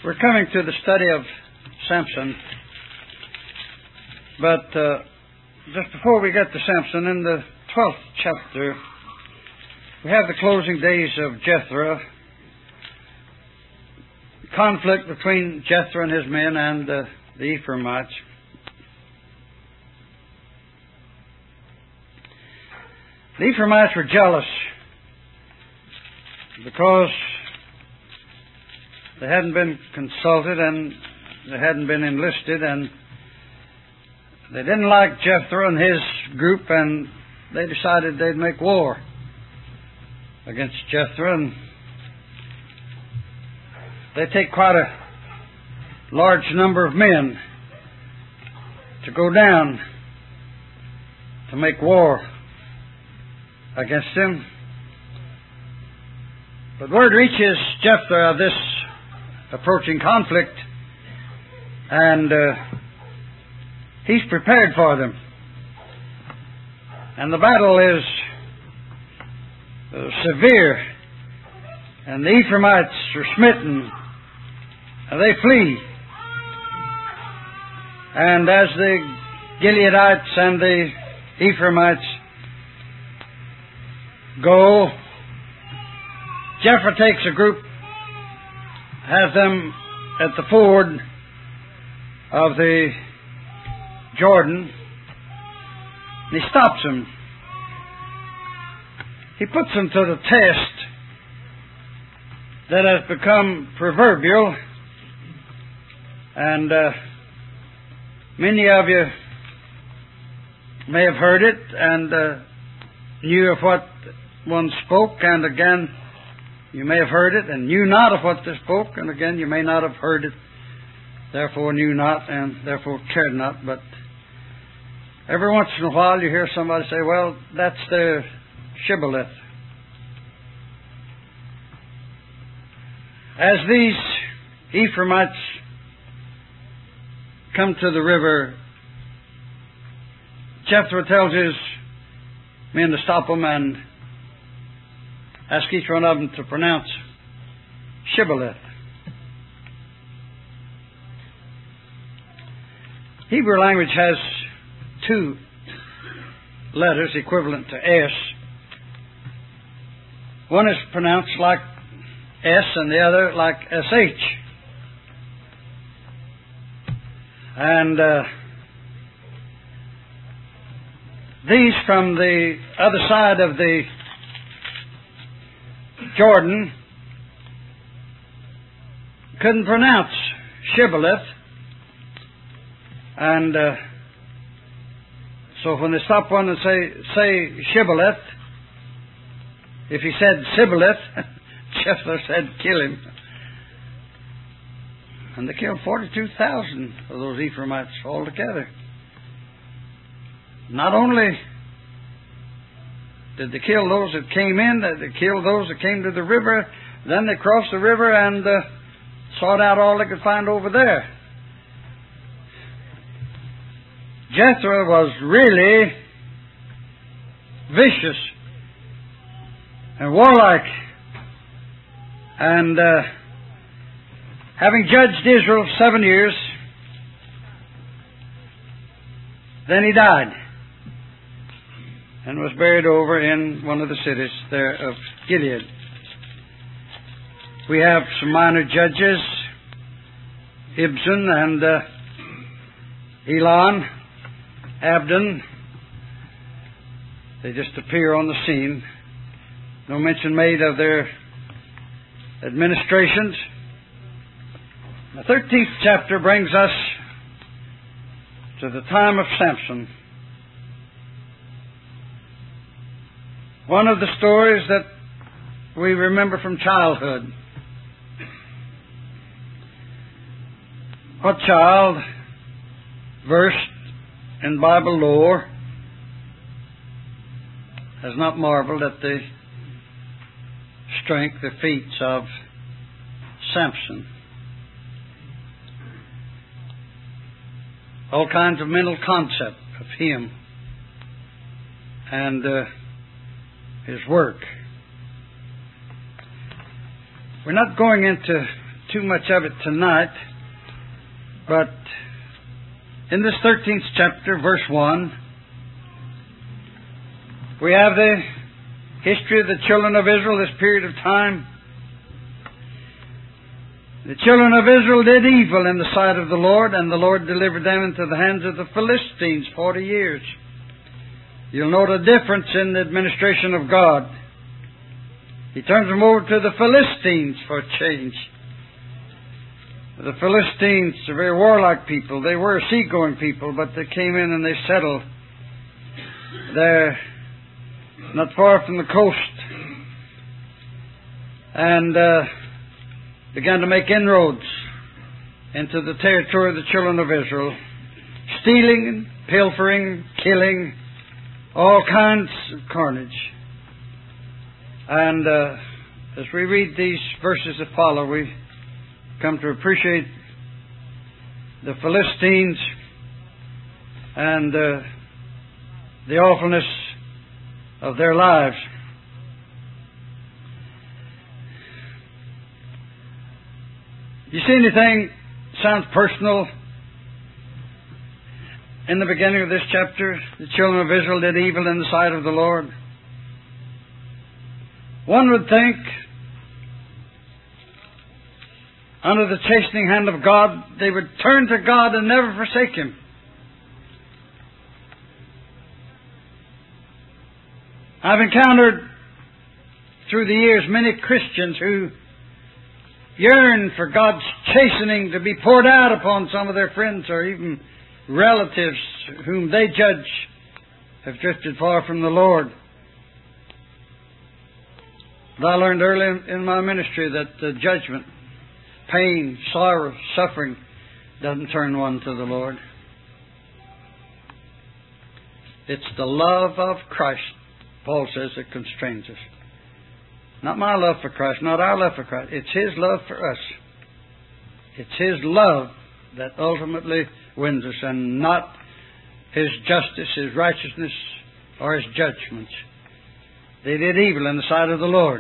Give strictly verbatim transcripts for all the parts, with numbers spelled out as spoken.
We're coming to the study of Samson, but uh, just before we get to Samson, in the twelfth chapter, we have the closing days of Jethro, conflict between Jethro and his men and uh, the Ephraimites. The Ephraimites were jealous because they hadn't been consulted and they hadn't been enlisted, and they didn't like Jethro and his group, and they decided they'd make war against Jethro. And they take quite a large number of men to go down to make war against him. But word reaches Jethro of this approaching conflict, and uh, he's prepared for them. And the battle is uh, severe, and the Ephraimites are smitten, and they flee. And as the Gileadites and the Ephraimites go, Jethro takes a group, has them at the ford of the Jordan, and he stops them. He puts them to the test that has become proverbial, and uh, many of you may have heard it and uh, knew of what one spoke, and again you may have heard it and knew not of what they spoke, and again you may not have heard it, therefore knew not, and therefore cared not. But every once in a while you hear somebody say, well, that's the shibboleth. As these Ephraimites come to the river, Jethro tells his men to stop them and ask each one of them to pronounce shibboleth. Hebrew language has two letters equivalent to S. One is pronounced like S and the other like S H. And uh, these from the other side of the Jordan couldn't pronounce shibboleth, and uh, so when they stop one and say say shibboleth, if he said sibboleth, Jethro said kill him, and they killed forty-two thousand of those Ephraimites altogether. Not only did they kill those that came in, they killed those that came to the river, then they crossed the river and uh, sought out all they could find over there. Jethro was really vicious and warlike, and uh, having judged Israel seven years, then he died and was buried over in one of the cities there of Gilead. We have some minor judges, Ibzan and uh, Elon, Abdon. They just appear on the scene. No mention made of their administrations. The thirteenth chapter brings us to the time of Samson. One of the stories that we remember from childhood. What child, versed in Bible lore, has not marveled at the strength, the feats of Samson? All kinds of mental concept of him and uh, his work. We're not going into too much of it tonight, but in this thirteenth chapter, verse one, we have the history of the children of Israel, this period of time. The children of Israel did evil in the sight of the Lord, and the Lord delivered them into the hands of the Philistines forty years. You'll note a difference in the administration of God. He turns them over to the Philistines for a change. The Philistines are very warlike people. They were a seagoing people, but they came in and they settled there, not far from the coast, and uh, began to make inroads into the territory of the children of Israel, stealing and pilfering, killing, all kinds of carnage. And uh, as we read these verses that follow, we come to appreciate the Philistines and uh, the awfulness of their lives. You see anything sounds personal in the beginning of this chapter? The children of Israel did evil in the sight of the Lord. One would think, under the chastening hand of God, they would turn to God and never forsake Him. I've encountered through the years many Christians who yearn for God's chastening to be poured out upon some of their friends or even relatives whom they judge have drifted far from the Lord. But I learned early in my ministry that uh, judgment, pain, sorrow, suffering doesn't turn one to the Lord. It's the love of Christ, Paul says, that constrains us. Not my love for Christ, not our love for Christ. It's His love for us. It's His love that ultimately wins us, and not His justice, His righteousness, or His judgments. They did evil in the sight of the Lord.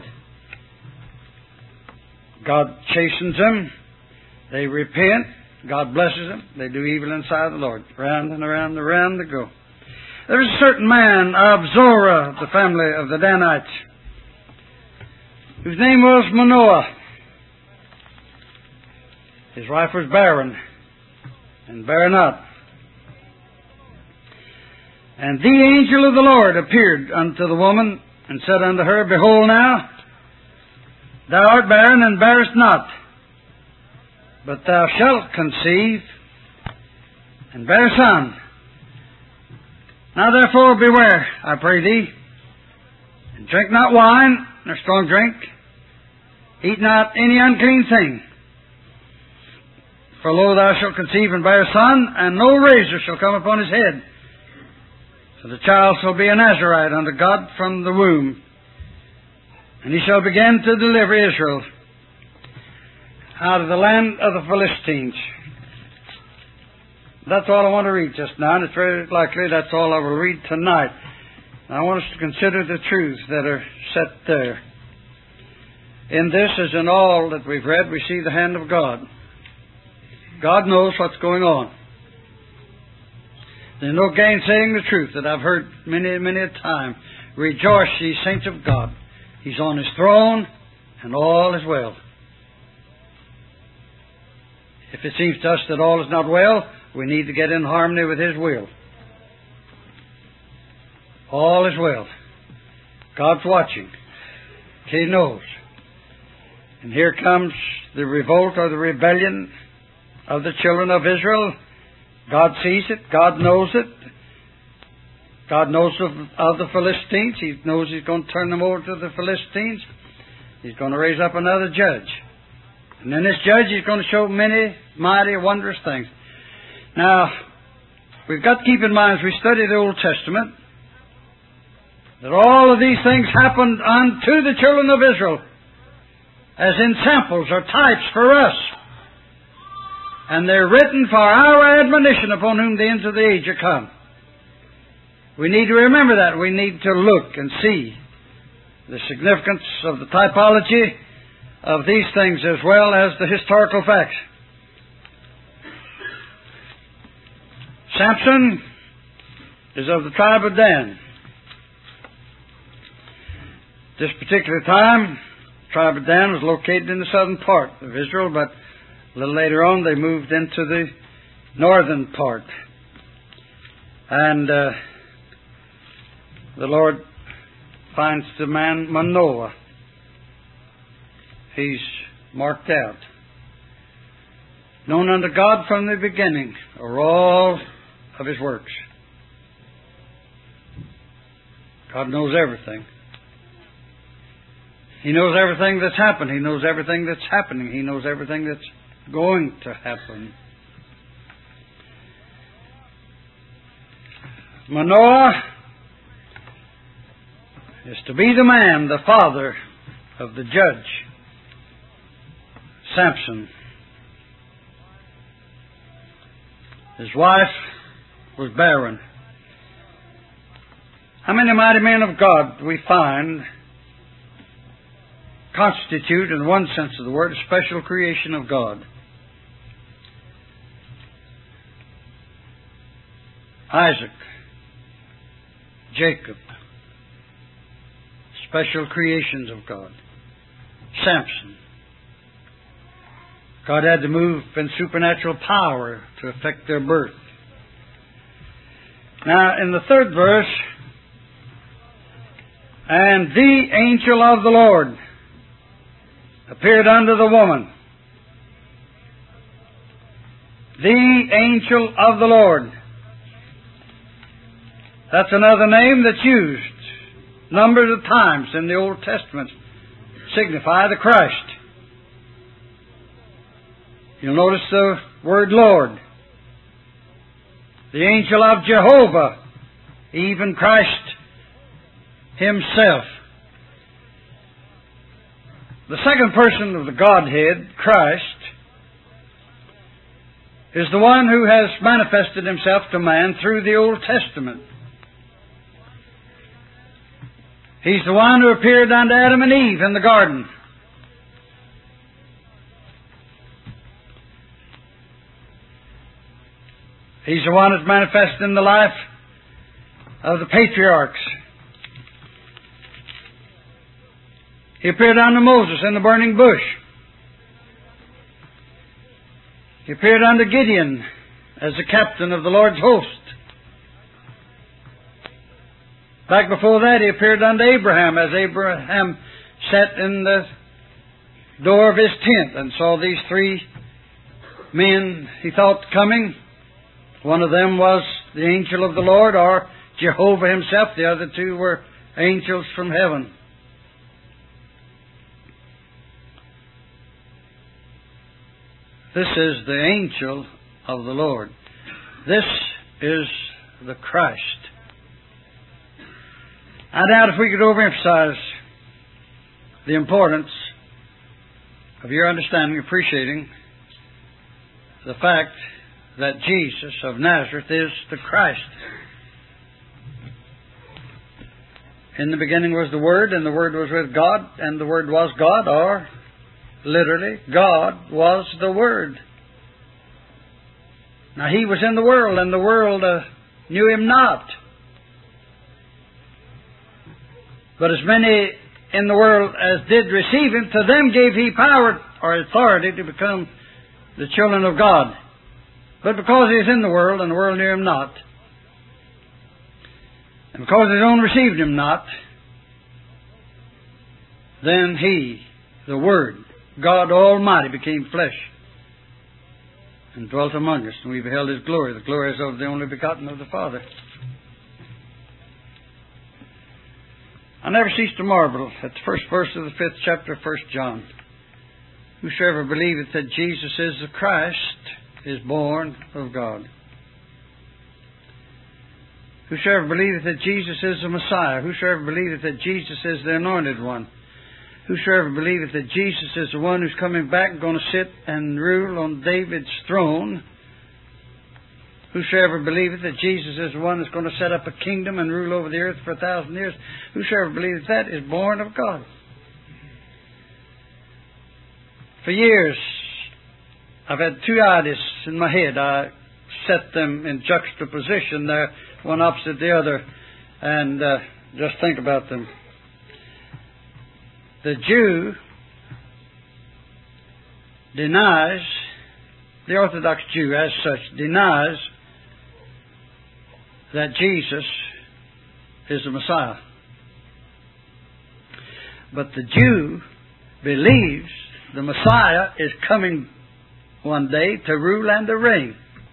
God chastens them. They repent. God blesses them. They do evil in the sight of the Lord. Round and around and around they go. There was a certain man of Zorah, the family of the Danites, whose name was Manoah. His wife was barren, and bare not. And the angel of the Lord appeared unto the woman, and said unto her, Behold now, thou art barren, and bearest not, but thou shalt conceive, and bear a son. Now therefore beware, I pray thee, and drink not wine, nor strong drink, eat not any unclean thing. For lo, thou shalt conceive and bear a son, and no razor shall come upon his head. So the child shall be a Nazarite unto God from the womb, and he shall begin to deliver Israel out of the land of the Philistines. That's all I want to read just now, and it's very likely that's all I will read tonight. I want us to consider the truths that are set there. In this, as in all that we've read, we see the hand of God. God knows what's going on. There's no gainsaying the truth that I've heard many, many a time. Rejoice, ye saints of God. He's on His throne, and all is well. If it seems to us that all is not well, we need to get in harmony with His will. All is well. God's watching. He knows. And here comes the revolt or the rebellion of the children of Israel. God sees it. God knows it. God knows of, of the Philistines. He knows He's going to turn them over to the Philistines. He's going to raise up another judge. And in this judge, He's going to show many mighty, wondrous things. Now, we've got to keep in mind as we study the Old Testament that all of these things happened unto the children of Israel as in samples or types for us. And they're written for our admonition, upon whom the ends of the age are come. We need to remember that. We need to look and see the significance of the typology of these things as well as the historical facts. Samson is of the tribe of Dan. This particular time, the tribe of Dan was located in the southern part of Israel, but a little later on they moved into the northern part. And uh, the Lord finds the man Manoah. He's marked out. Known unto God from the beginning are all of His works. God knows everything. He knows everything that's happened. He knows everything that's happening. He knows everything that's going to happen. Manoah is to be the man, the father of the judge, Samson. His wife was barren. How many mighty men of God we find constitute, in one sense of the word, a special creation of God? Isaac, Jacob, special creations of God. Samson, God had to move in supernatural power to effect their birth. Now, in the third verse, and the angel of the Lord appeared unto the woman. The angel of the Lord. That's another name that's used numbers of times in the Old Testament. Signify the Christ. You'll notice the word Lord. The angel of Jehovah, even Christ Himself. The second person of the Godhead, Christ, is the one who has manifested Himself to man through the Old Testament. He's the one who appeared unto Adam and Eve in the garden. He's the one that's manifested in the life of the patriarchs. He appeared unto Moses in the burning bush. He appeared unto Gideon as the captain of the Lord's host. Back before that, He appeared unto Abraham as Abraham sat in the door of his tent and saw these three men he thought coming. One of them was the angel of the Lord, or Jehovah Himself. The other two were angels from heaven. This is the angel of the Lord. This is the Christ. I doubt if we could overemphasize the importance of your understanding, appreciating the fact that Jesus of Nazareth is the Christ. In the beginning was the Word, and the Word was with God, and the Word was God, or literally, God was the Word. Now, He was in the world, and the world uh, knew Him not. But as many in the world as did receive Him, to them gave He power or authority to become the children of God. But because He is in the world, and the world knew Him not, and because His own received Him not, then He, the Word, God Almighty, became flesh and dwelt among us, and we beheld His glory. The glory is of the only begotten of the Father. I never cease to marvel at the first verse of the fifth chapter of First John. Whosoever believeth that Jesus is the Christ is born of God. Whosoever believeth that Jesus is the Messiah, whosoever believeth that Jesus is the Anointed One, whosoever believeth that Jesus is the one who's coming back and going to sit and rule on David's throne, whosoever believeth that Jesus is the one that's going to set up a kingdom and rule over the earth for a thousand years, whosoever believeth that is born of God. For years, I've had two ideas in my head. I set them in juxtaposition there, one opposite the other, and uh, just think about them. The Jew denies, the Orthodox Jew as such, denies that Jesus is the Messiah. But the Jew believes the Messiah is coming one day to rule and to reign.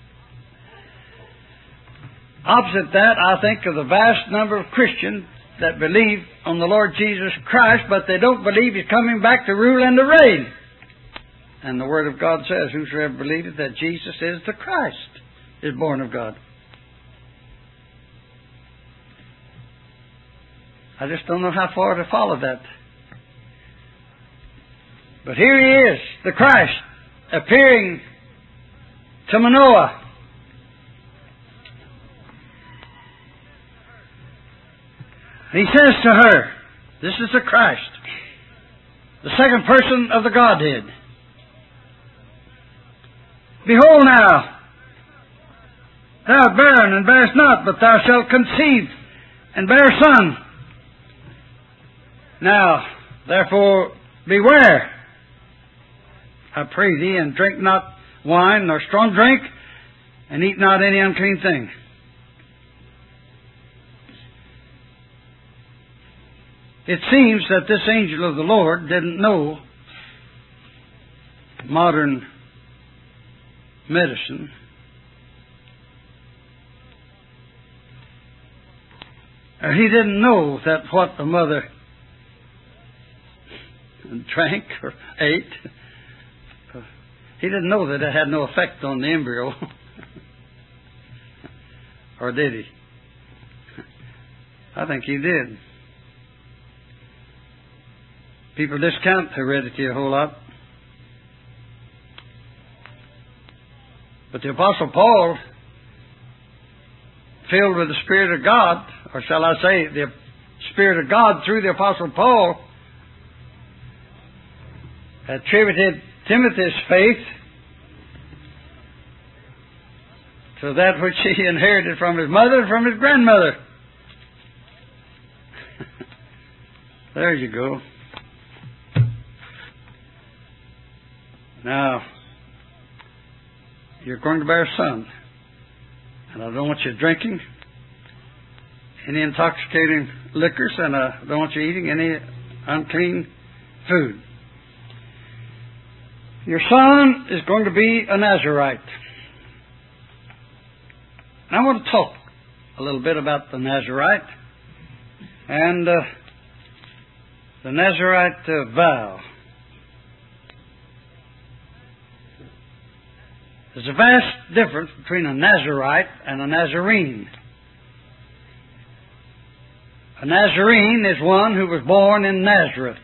Opposite that, I think of the vast number of Christians that believe on the Lord Jesus Christ, but they don't believe He's coming back to rule and to reign. And the Word of God says, whosoever believeth that Jesus is the Christ is born of God. I just don't know how far to follow that. But here He is, the Christ, appearing to Manoah. He says to her, this is the Christ, the second person of the Godhead. Behold now, thou art barren and bearest not, but thou shalt conceive and bear a son. Now, therefore, beware, I pray thee, and drink not wine nor strong drink, and eat not any unclean thing. It seems that this angel of the Lord didn't know modern medicine. Or he didn't know that what the mother drank or ate, he didn't know that it had no effect on the embryo. Or did he? I think he did. People discount heredity a whole lot. But the Apostle Paul, filled with the Spirit of God, or shall I say, the Spirit of God through the Apostle Paul, attributed Timothy's faith to that which he inherited from his mother and from his grandmother. There you go. Now, you're going to bear a son, and I don't want you drinking any intoxicating liquors, and I don't want you eating any unclean food. Your son is going to be a Nazarite. And I want to talk a little bit about the Nazarite and uh, the Nazarite uh, vow. There's a vast difference between a Nazarite and a Nazarene. A Nazarene is one who was born in Nazareth.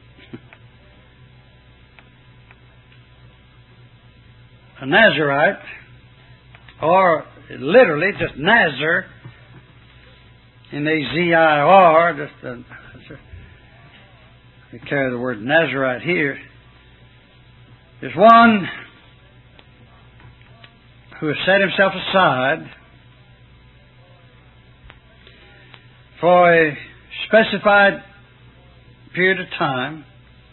A Nazarite, or literally just Nazar, N A Z I R, just a, we carry the word Nazarite here, is one who has set himself aside for a specified period of time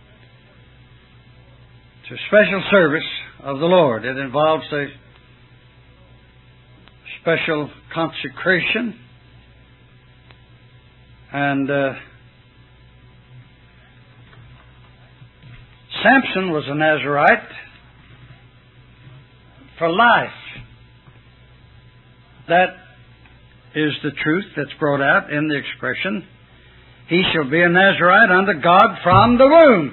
to special service of the Lord. It involves a special consecration, and uh, Samson was a Nazarite for life. That is the truth that's brought out in the expression, he shall be a Nazarite unto God from the womb.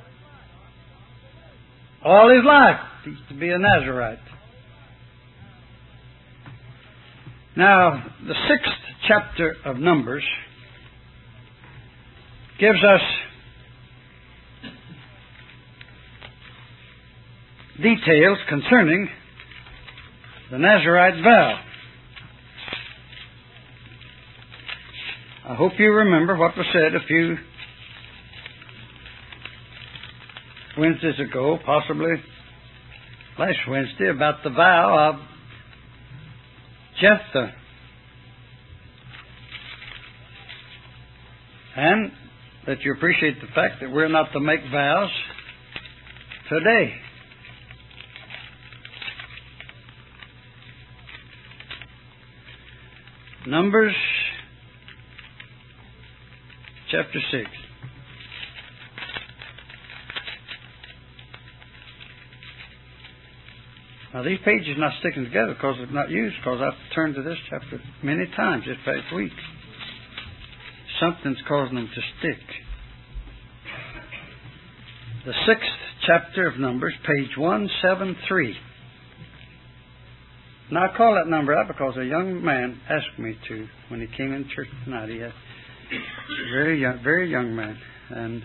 All his life, he's to be a Nazarite. Now, the sixth chapter of Numbers gives us details concerning the Nazarite vow. I hope you remember what was said a few Wednesdays ago, possibly last Wednesday, about the vow of Jephthah. And that you appreciate the fact that we're not to make vows today. Numbers chapter six. Now these pages are not sticking together because they're not used, because I've turned to this chapter many times this past week. Something's causing them to stick. The sixth chapter of Numbers, page one seventy-three. Now I call that number out because a young man asked me to when he came in church tonight. He had a very young, very young man, and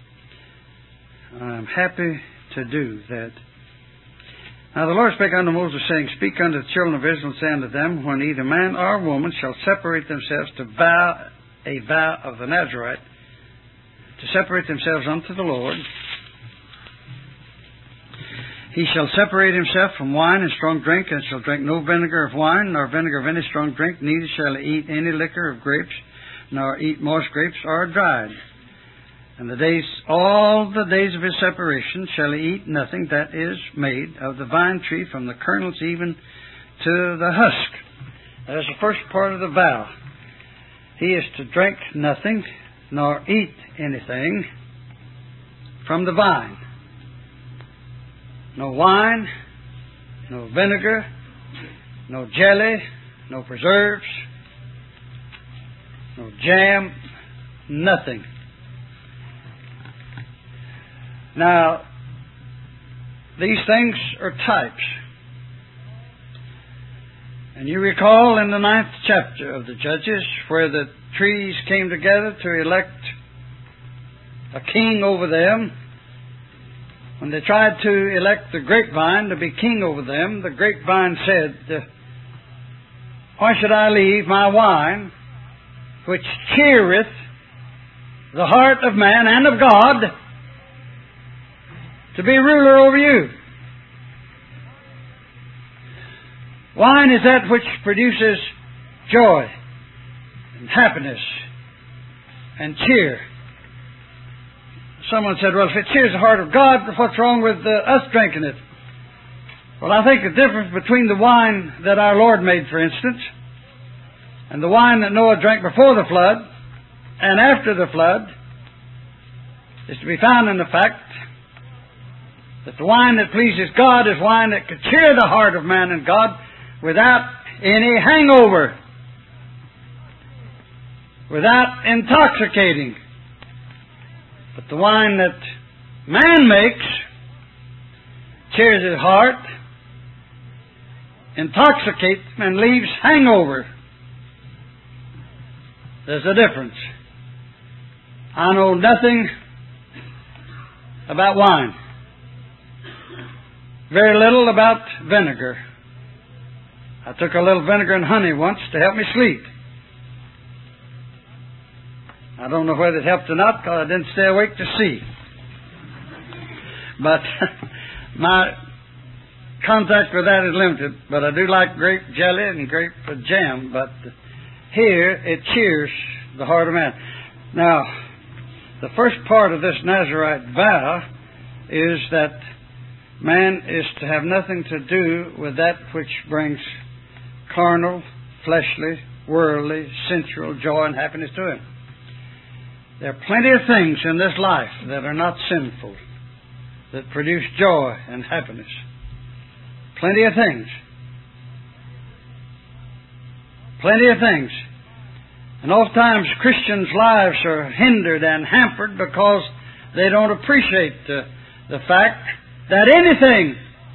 I'm happy to do that. Now the Lord spake unto Moses, saying, Speak unto the children of Israel, and say unto them, When either man or woman shall separate themselves to vow a vow of the Nazarite, to separate themselves unto the Lord, he shall separate himself from wine and strong drink, and shall drink no vinegar of wine, nor vinegar of any strong drink, neither shall he eat any liquor of grapes, nor eat moist grapes or dried. And the days, all the days of his separation shall he eat nothing that is made of the vine tree, from the kernels even to the husk. That's the first part of the vow. He is to drink nothing, nor eat anything from the vine. No wine, no vinegar, no jelly, no preserves, no jam, nothing. Now, these things are types. And you recall in the ninth chapter of the Judges, where the trees came together to elect a king over them. When they tried to elect the grapevine to be king over them, the grapevine said, Why should I leave my wine, which cheereth the heart of man and of God, to be ruler over you? Wine is that which produces joy and happiness and cheer. Someone said, well, if it cheers the heart of God, what's wrong with uh, us drinking it? Well, I think the difference between the wine that our Lord made, for instance, and the wine that Noah drank before the flood and after the flood is to be found in the fact that the wine that pleases God is wine that could cheer the heart of man and God without any hangover, without intoxicating. But the wine that man makes cheers his heart, intoxicates him, and leaves hangover. There's a difference. I know nothing about wine. Very little about vinegar. I took a little vinegar and honey once to help me sleep. I don't know whether it helped or not, because I didn't stay awake to see. But my contact with that is limited. But I do like grape jelly and grape jam. But here it cheers the heart of man. Now, the first part of this Nazarite vow is that man is to have nothing to do with that which brings carnal, fleshly, worldly, sensual joy and happiness to him. There are plenty of things in this life that are not sinful, that produce joy and happiness. Plenty of things. Plenty of things. And oftentimes Christians' lives are hindered and hampered because they don't appreciate the, the fact that anything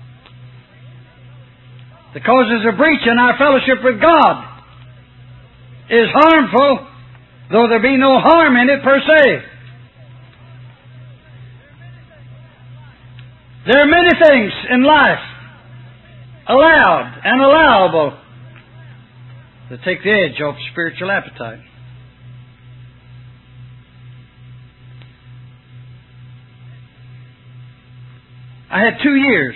that causes a breach in our fellowship with God is harmful, though there be no harm in it per se. There are many things in life allowed and allowable that take the edge off spiritual appetite. I had two years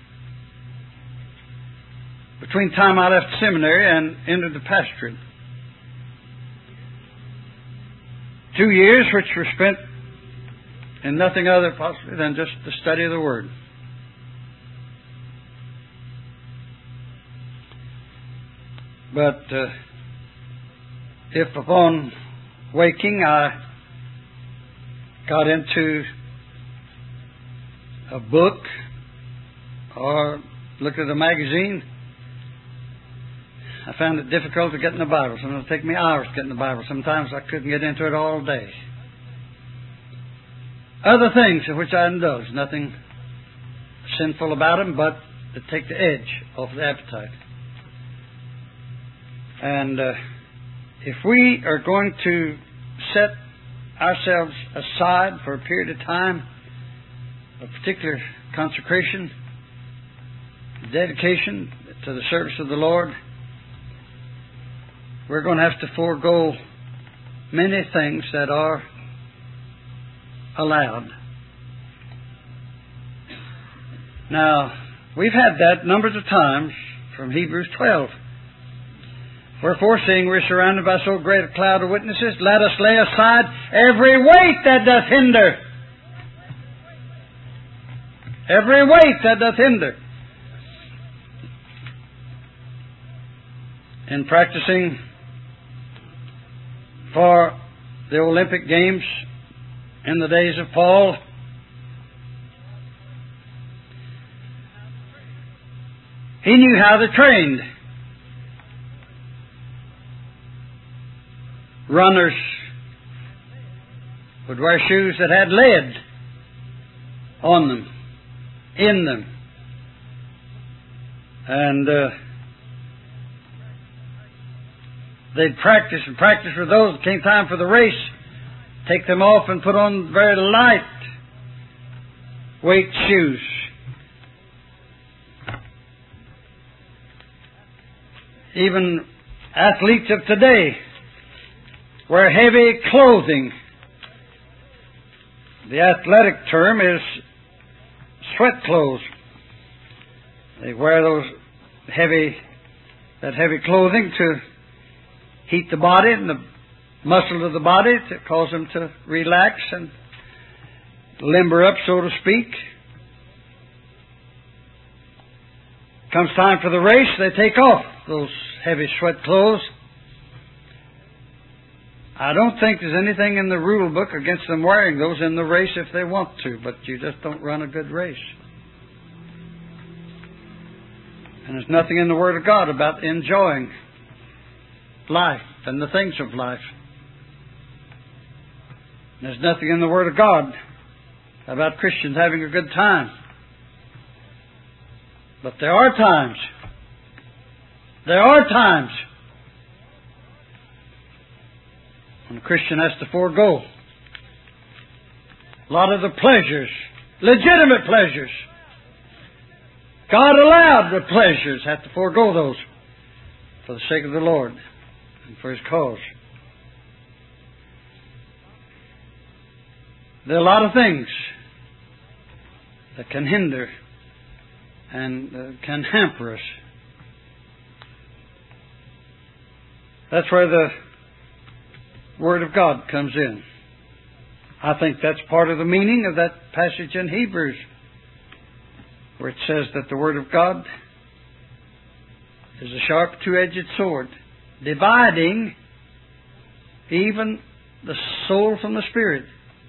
between the time I left the seminary and entered the pastorate. Two years which were spent in nothing other possibly than just the study of the Word. But uh, if upon waking I got into a book or looked at a magazine, I found it difficult to get in the Bible. Sometimes it would take me hours to get in the Bible. Sometimes I couldn't get into it all day. Other things in which I indulge, nothing sinful about them, but to take the edge off the appetite. And uh, if we are going to set ourselves aside for a period of time, a particular consecration, dedication to the service of the Lord, we're going to have to forego many things that are allowed. Now, we've had that numbers of times from Hebrews twelve. Wherefore, seeing we're surrounded by so great a cloud of witnesses, let us lay aside every weight that doth hinder. Every weight that doth hinder. In practicing for the Olympic Games in the days of Paul, he knew how they trained. Runners would wear shoes that had lead on them, in them. And uh, they'd practice and practice with those. It came time for the race, take them off and put on very light weight shoes. Even athletes of today wear heavy clothing. The athletic term is sweat clothes. They wear those heavy, that heavy clothing to heat the body and the muscles of the body to cause them to relax and limber up, so to speak. Comes time for the race, they take off those heavy sweat clothes. I don't think there's anything in the rule book against them wearing those in the race if they want to, but you just don't run a good race. And there's nothing in the Word of God about enjoying life and the things of life. There's nothing in the Word of God about Christians having a good time. But there are times, there are times when a Christian has to forego a lot of the pleasures, legitimate pleasures. God allowed the pleasures, have to forego those for the sake of the Lord and for His cause. There are a lot of things that can hinder and uh, can hamper us. That's where the Word of God comes in. I think that's part of the meaning of that passage in Hebrews, where it says that the Word of God is a sharp two-edged sword, dividing even the soul from the spirit.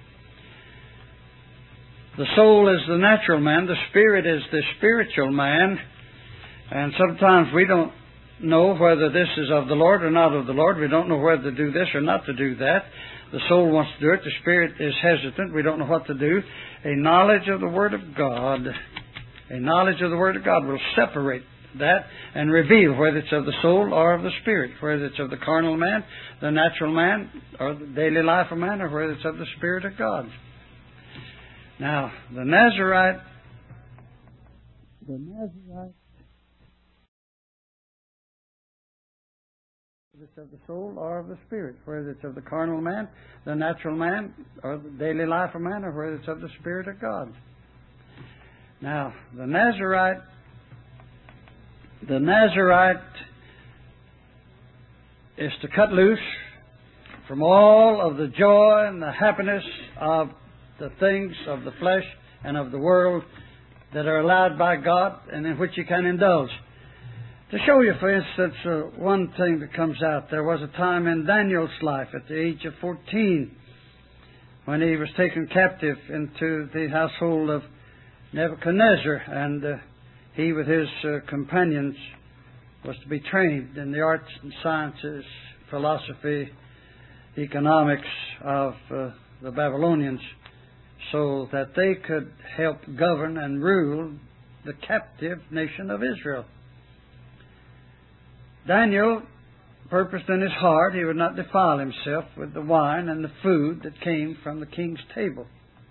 The soul is the natural man, the spirit is the spiritual man, and sometimes we don't know whether this is of the Lord or not of the Lord. We don't know whether to do this or not to do that. The soul wants to do it. The spirit is hesitant. We don't know what to do. A knowledge of the Word of God, a knowledge of the Word of God will separate that and reveal whether it's of the soul or of the spirit, whether it's of the carnal man, the natural man, or the daily life of man, or whether it's of the Spirit of God. Now, the Nazarite, the Nazarite, whether it's of the soul or of the spirit, whether it's of the carnal man, the natural man, or the daily life of man, or whether it's of the Spirit of God. Now, the Nazarite, the Nazarite is to cut loose from all of the joy and the happiness of the things of the flesh and of the world that are allowed by God and in which you can indulge. To show you, for instance, uh, one thing that comes out, there was a time in Daniel's life at the age of fourteen when he was taken captive into the household of Nebuchadnezzar, and uh, he with his uh, companions was to be trained in the arts and sciences, philosophy, economics of uh, the Babylonians, so that they could help govern and rule the captive nation of Israel. Daniel purposed in his heart he would not defile himself with the wine and the food that came from the king's table.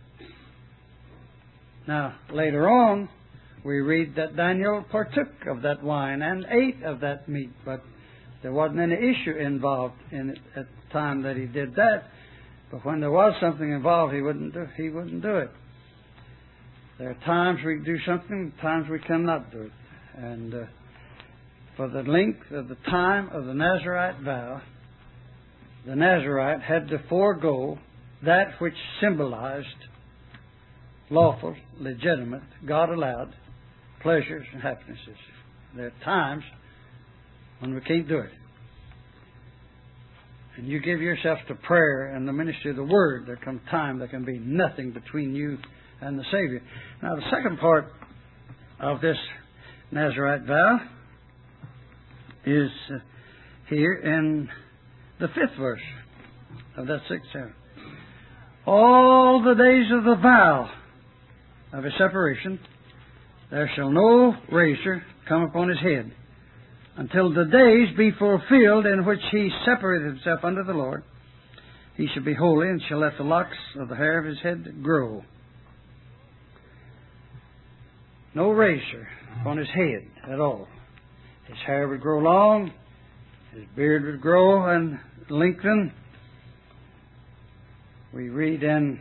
Now, later on, we read that Daniel partook of that wine and ate of that meat, but there wasn't any issue involved in it at the time that he did that. But when there was something involved, he wouldn't do, he wouldn't do it. There are times we do something, times we cannot do it. And uh, for the length of the time of the Nazarite vow, the Nazarite had to forego that which symbolized lawful, legitimate, God-allowed pleasures and happinesses. There are times when we can't do it. And you give yourself to prayer and the ministry of the Word, there comes time there can be nothing between you and the Savior. Now, the second part of this Nazarite vow is uh, here in the fifth verse of that sixth chapter. All the days of the vow of his separation, there shall no razor come upon his head, until the days be fulfilled in which he separated himself unto the Lord. He shall be holy, and shall let the locks of the hair of his head grow. No razor upon his head at all. His hair would grow long, his beard would grow and lengthen. We read in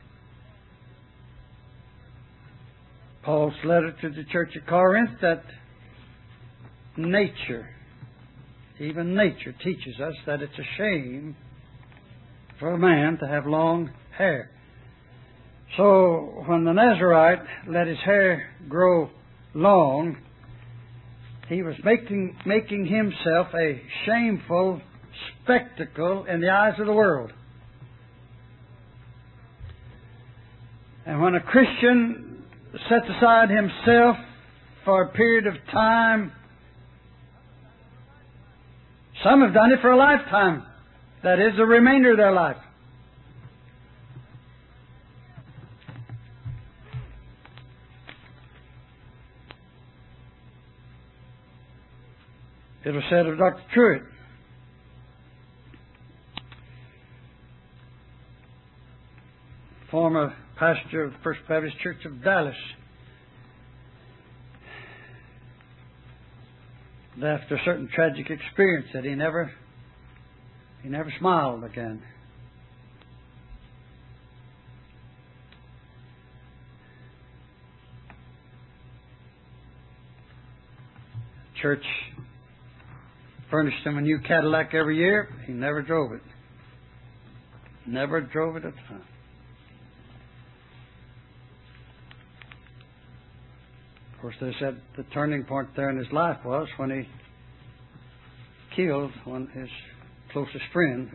Paul's letter to the church of Corinth that nature, even nature teaches us that it's a shame for a man to have long hair. So when the Nazarite let his hair grow long, he was making, making himself a shameful spectacle in the eyes of the world. And when a Christian sets aside himself for a period of time, some have done it for a lifetime. That is, the remainder of their life. It was said of Doctor Truett, former pastor of the First Baptist Church of Dallas, that after a certain tragic experience that he never he never smiled again. Church furnished him a new Cadillac every year. He never drove it. Never drove it at the time. Of course, they said the turning point there in his life was when he killed one his closest friend,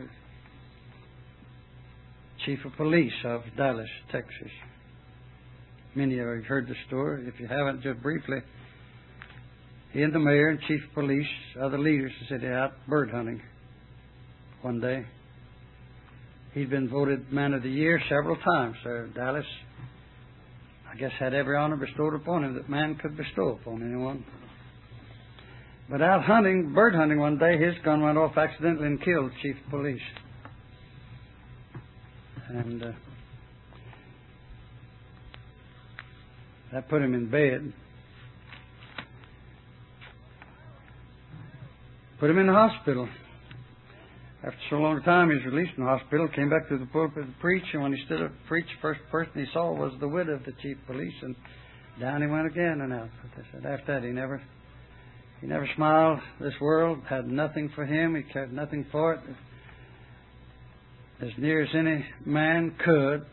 chief of police of Dallas, Texas. Many of you have heard the story. If you haven't, just briefly, he and the mayor and chief of police, other leaders, said they're out bird hunting one day. He'd been voted Man of the Year several times there in Dallas. I guess had every honor bestowed upon him that man could bestow upon anyone. But out hunting, bird hunting one day, his gun went off accidentally and killed the chief of police. And uh, that put him in bed. Put him in the hospital. After so long a time, he was released from the hospital, came back to the pulpit to preach, and when he stood up to preach, the first person he saw was the widow of the chief of police, and Down he went again and out. But they said after that he never he never smiled. This world had nothing for him. He cared nothing for it. As near as any man could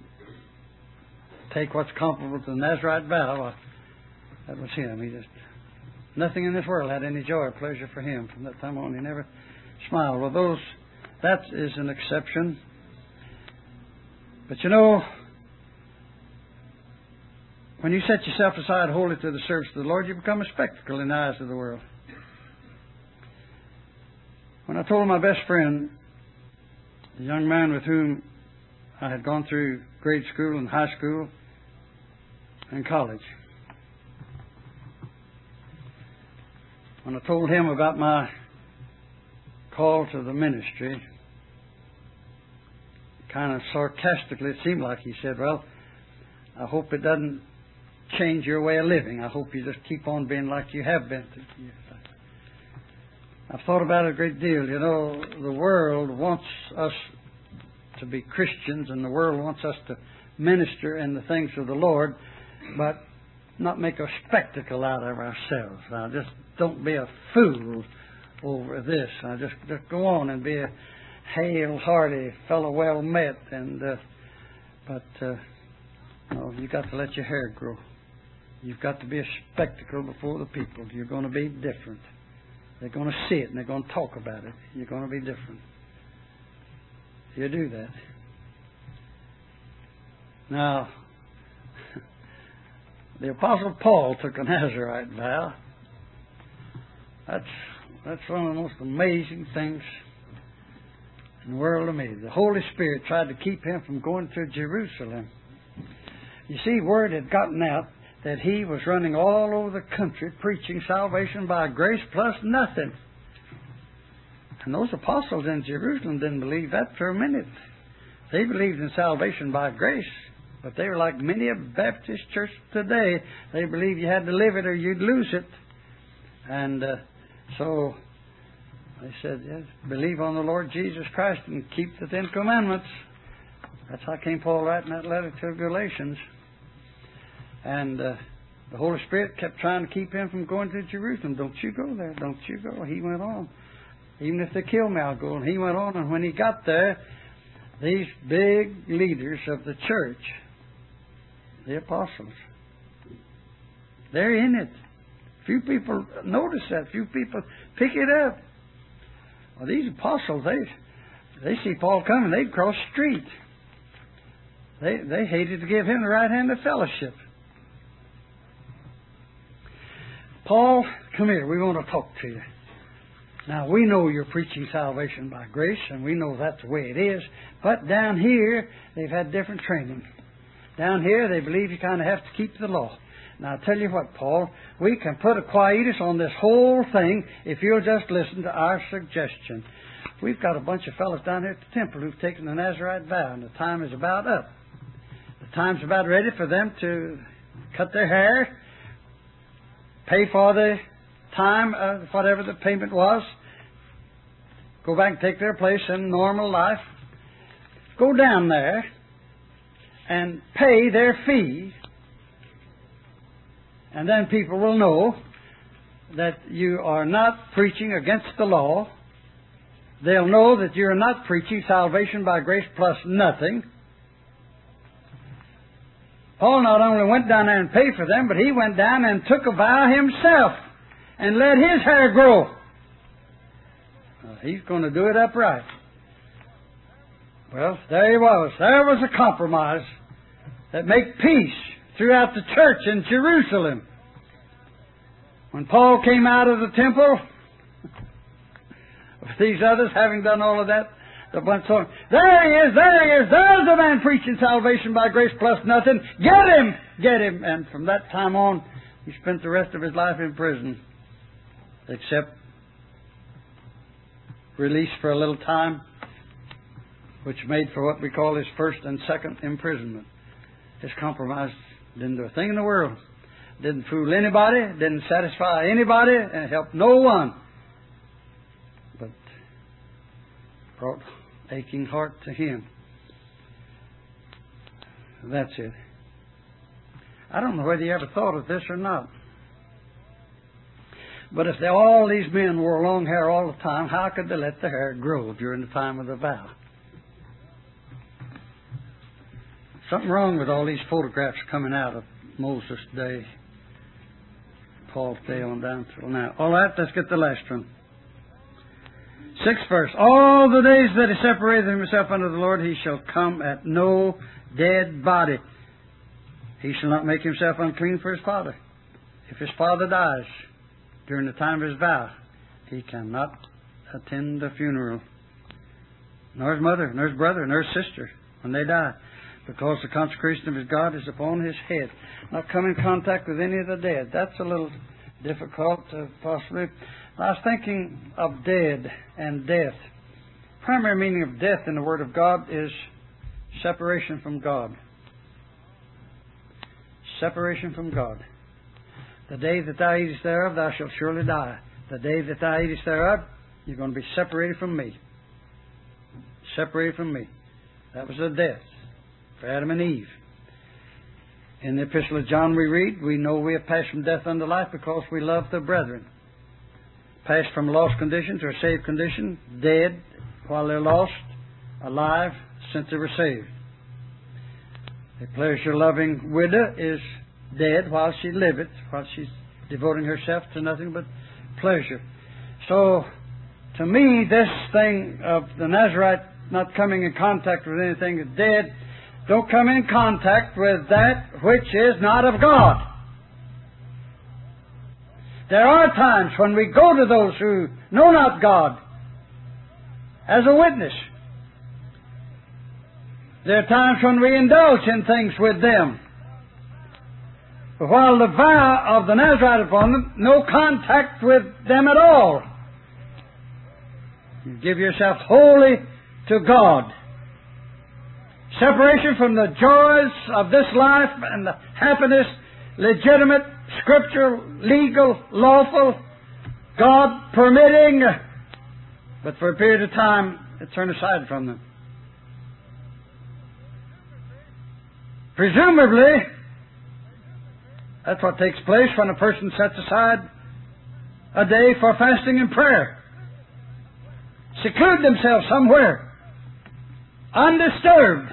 take what's comparable to the Nazarite vow, well, that was him. He just nothing in this world had any joy or pleasure for him. From that time on, he never smiled. Well, those that is an exception. But you know, when you set yourself aside wholly to the service of the Lord, you become a spectacle in the eyes of the world. When I told my best friend, the young man with whom I had gone through grade school and high school and college, when I told him about my call to the ministry, kind of sarcastically, it seemed like he said, well, I hope it doesn't change your way of living. I hope you just keep on being like you have been. I've thought about it a great deal. You know, the world wants us to be Christians, and the world wants us to minister in the things of the Lord, but not make a spectacle out of ourselves. Now, just don't be a fool over this. Now, just, just go on and be a hale, hearty fellow, well met, and uh, but uh, no, you've got to let your hair grow. You've got to be a spectacle before the people. You're going to be different. They're going to see it and they're going to talk about it. You're going to be different. You do that. Now, the Apostle Paul took a Nazarite vow. That's that's one of the most amazing things in the world to me. The Holy Spirit tried to keep him from going to Jerusalem. You see, word had gotten out that he was running all over the country preaching salvation by grace plus nothing. And those apostles in Jerusalem didn't believe that for a minute. They believed in salvation by grace, but they were like many a Baptist church today. They believed you had to live it or you'd lose it. And uh, so they said, yes, believe on the Lord Jesus Christ and keep the Ten Commandments. That's how came Paul writing that letter to Galatians. And uh, the Holy Spirit kept trying to keep him from going to Jerusalem. Don't you go there. Don't you go. He went on. Even if they kill me, I'll go. And he went on. And when he got there, these big leaders of the church, the apostles, they're in it. Few people notice that. Few people pick it up. Well, these apostles, they they see Paul coming, they'd cross the street. They they hated to give him the right hand of fellowship. Paul, come here. We want to talk to you. Now, we know you're preaching salvation by grace, and we know that's the way it is. But down here, they've had different training. Down here, they believe you kind of have to keep the law. Now, I'll tell you what, Paul, we can put a quietus on this whole thing if you'll just listen to our suggestion. We've got a bunch of fellows down here at the temple who've taken the Nazarite vow, and the time is about up. The time's about ready for them to cut their hair, pay for the time, uh, whatever the payment was, go back and take their place in normal life, go down there and pay their fee, and then people will know that you are not preaching against the law. They'll know that you're not preaching salvation by grace plus nothing. Paul not only went down there and paid for them, but he went down and took a vow himself and let his hair grow. Uh, he's going to do it upright. Well, there he was. There was a compromise that made peace throughout the church in Jerusalem. When Paul came out of the temple, with these others having done all of that, the bunch told him, there he is, there he is, there's a man preaching salvation by grace plus nothing. Get him, get him. And from that time on, he spent the rest of his life in prison, except released for a little time, which made for what we call his first and second imprisonment. His compromise didn't do a thing in the world. Didn't fool anybody, didn't satisfy anybody, and helped no one. But brought aching heart to him. That's it. I don't know whether you ever thought of this or not. But if they, all these men wore long hair all the time, how could they let the hair grow during the time of the vow? Something wrong with all these photographs coming out of Moses' day, Paul's day on down till now. All right, let's get the last one. Sixth verse. All the days that he separated himself unto the Lord, he shall come at no dead body. He shall not make himself unclean for his father. If his father dies during the time of his vow, he cannot attend the funeral. Nor his mother, nor his brother, nor his sister when they die, because the consecration of his God is upon his head. Not come in contact with any of the dead. That's a little difficult, uh, possibly. I was thinking of dead and death. Primary meaning of death in the Word of God is separation from God. Separation from God. The day that thou eatest thereof, thou shalt surely die. The day that thou eatest thereof, you're going to be separated from me. Separated from me. That was the death for Adam and Eve. In the Epistle of John we read, we know we have passed from death unto life because we love the brethren. Passed from a lost condition to a saved condition, dead while they're lost, alive since they were saved. A pleasure-loving widow is dead while she liveth, while she's devoting herself to nothing but pleasure. So, to me, this thing of the Nazarite not coming in contact with anything that's dead, don't come in contact with that which is not of God. There are times when we go to those who know not God as a witness. There are times when we indulge in things with them. But while the vow of the Nazarite upon them, no contact with them at all. You give yourself wholly to God. Separation from the joys of this life and the happiness, legitimate, scriptural, legal, lawful, God permitting, but for a period of time, turn aside from them. Presumably, that's what takes place when a person sets aside a day for fasting and prayer. Seclude themselves somewhere, undisturbed.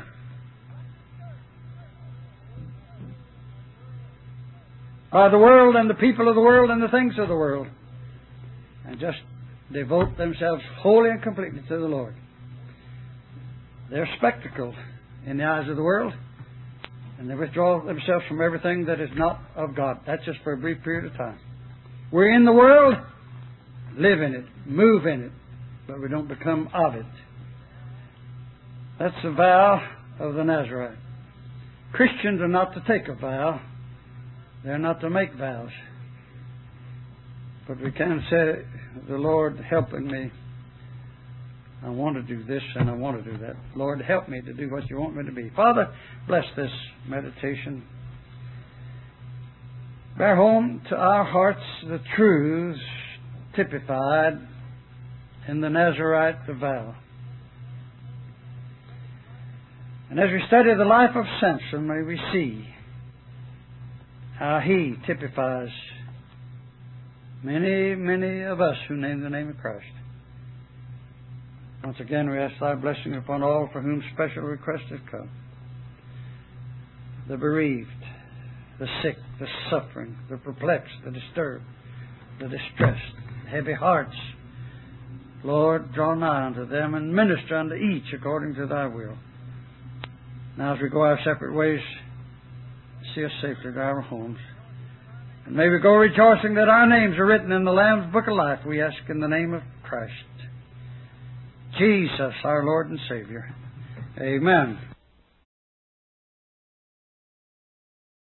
By the world and the people of the world and the things of the world. And just devote themselves wholly and completely to the Lord. They're spectacle in the eyes of the world. And they withdraw themselves from everything that is not of God. That's just for a brief period of time. We're in the world, live in it, move in it, but we don't become of it. That's the vow of the Nazarite. Christians are not to take a vow. They're not to make vows. But we can say, the Lord helping me. I want to do this and I want to do that. Lord, help me to do what you want me to be. Father, bless this meditation. Bear home to our hearts the truths typified in the Nazarite, the vow. And as we study the life of Samson, may we see how he typifies many, many of us who name the name of Christ. Once again, we ask thy blessing upon all for whom special requests have come. The bereaved, the sick, the suffering, the perplexed, the disturbed, the distressed, the heavy hearts. Lord, draw nigh unto them and minister unto each according to thy will. Now as we go our separate ways, see us safely to our homes. And may we go rejoicing that our names are written in the Lamb's Book of Life. We ask in the name of Christ. Jesus, our Lord and Savior. Amen.